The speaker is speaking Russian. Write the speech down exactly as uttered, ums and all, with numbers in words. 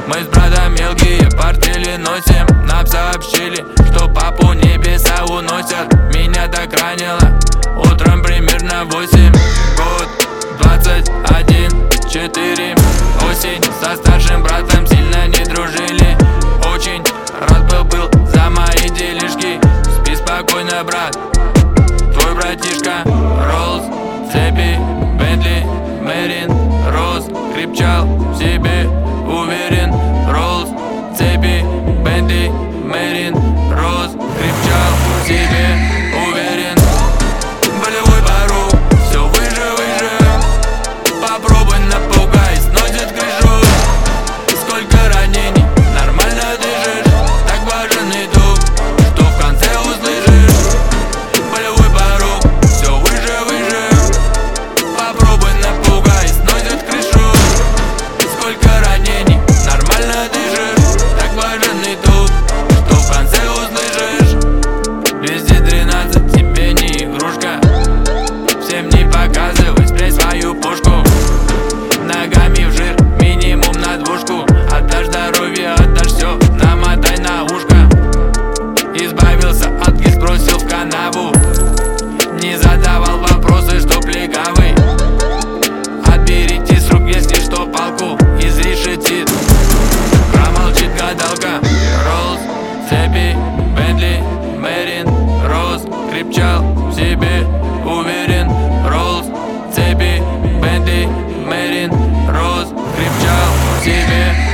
Мы с братом мелкие портфели носим. Нам сообщили, что папу небеса уносят. Меня так ранило утром примерно восемь. Год двадцать один, четыре, осень. Со старшим братом сильно не дружили. Очень рад был, был за мои делишки. Спи спокойно, брат, твой братишка. Роллс, цепи, Бентли, Мерин, Рос. Крепчал в себе, уверен. Роллс, цепи, Бентли, Мерин, Рос. Крепчал в себе, уверен. Болевой порог, все выше, выше. Попробуй напугай, сносит крышу. Сколько ранений, нормально дышишь. Так важен итог, что в конце услышишь. Болевой порог, все выше, выше. Попробуй напугай, сносит крышу. Сколько ранений, нормально дышишь. Так важен итог, что в конце услышишь. двести тринадцать, тебе не игрушка. Всем не показывай, спрячь свою пушку. Ногами в жир, минимум на двушку. Отдашь здоровье, отдашь все, намотай на ушко. Избавился от гис, бросил в канаву. Не задавал вопросы, что плегавый. Отберите с рук, если что, палку изрешетит. Промолчит гадалка. Роллс, цепи, Бентли, Мерин, Рос. Крепчал в себе, уверен. Роллс, цепи, Бентли, Мерин, Рос. Крепчал в себе.